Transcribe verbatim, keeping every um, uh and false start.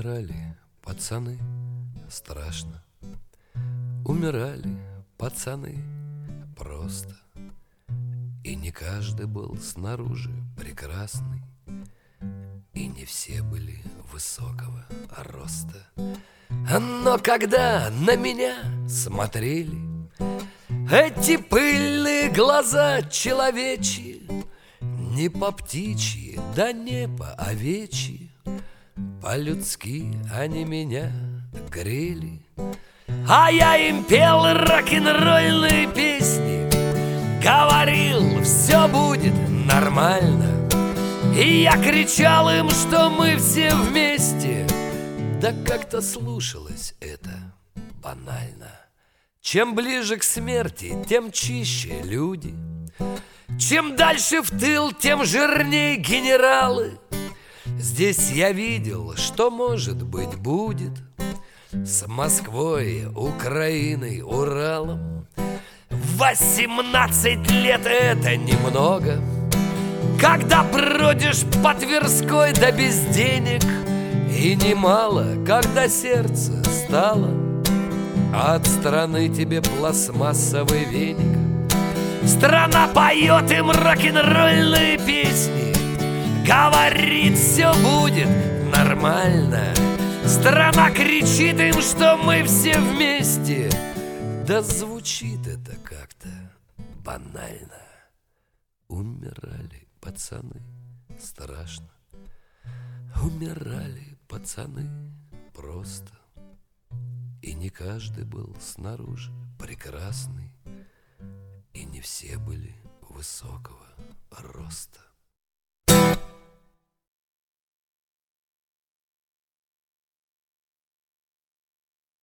Умирали пацаны, страшно. Умирали пацаны просто. И не каждый был снаружи прекрасный, и не все были высокого роста. Но когда на меня смотрели эти пыльные глаза человечьи, не по птичьи, да не по овечьи, по-людски они меня грели. А я им пел рок-н-ролльные песни, говорил, все будет нормально. И я кричал им, что мы все вместе. Да как-то слушалось это банально. Чем ближе к смерти, тем чище люди. Чем дальше в тыл, тем жирнее генералы. Здесь я видел, что, может быть, будет с Москвой, Украиной, Уралом. Восемнадцать лет — это немного, когда бродишь по Тверской да без денег. И немало, когда сердце стало от страны тебе пластмассовый веник. Страна поет им рок-н-ролльные песни, говорит, все будет нормально. Страна кричит им, что мы все вместе. Да звучит это как-то банально. Умирали пацаны, страшно. Умирали пацаны просто. И не каждый был снаружи прекрасный, и не все были высокого роста.